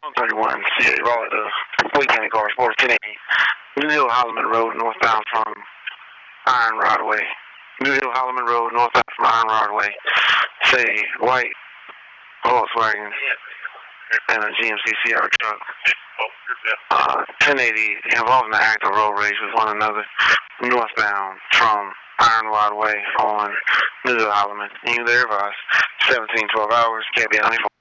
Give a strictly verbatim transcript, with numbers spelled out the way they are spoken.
one thirty-one, C A Raleigh, the weekend cars, four ten eighty. New Hill Holloman Road, northbound from Iron Rod Way. New Hill Holloman Road, northbound from Iron Rod Way. Say, white Volkswagen and a G M C Sierra truck. Uh, ten eighty, involved in an active road rage with one another, northbound from Iron Rod Way on New Hill Holloman. You there, advise, seventeen twelve hours, can't be on